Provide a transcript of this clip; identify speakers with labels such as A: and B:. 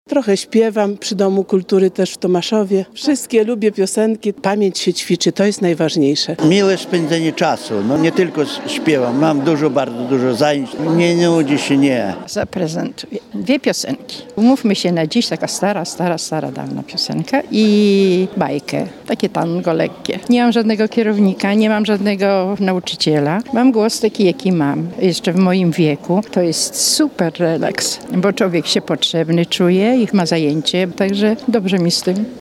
A: Trochę śpiewam przy Domu Kultury też w Tomaszowie. Wszystkie lubię piosenki, pamięć się ćwiczy, to jest najważniejsze.
B: Miłe spędzenie czasu, nie tylko śpiewam, mam bardzo dużo zajęć, nie nudzi się, nie.
C: Zaprezentuję 2 piosenki. Umówmy się na dziś, taka stara, dawna piosenka i bajkę, takie tango lekkie. Nie mam żadnego kierownika, nie mam żadnego nauczyciela. Mam głos taki, jaki mam. Jeszcze w moim wieku to jest super relaks, bo człowiek się potrzebny czuje i ma zajęcie, także dobrze mi z tym.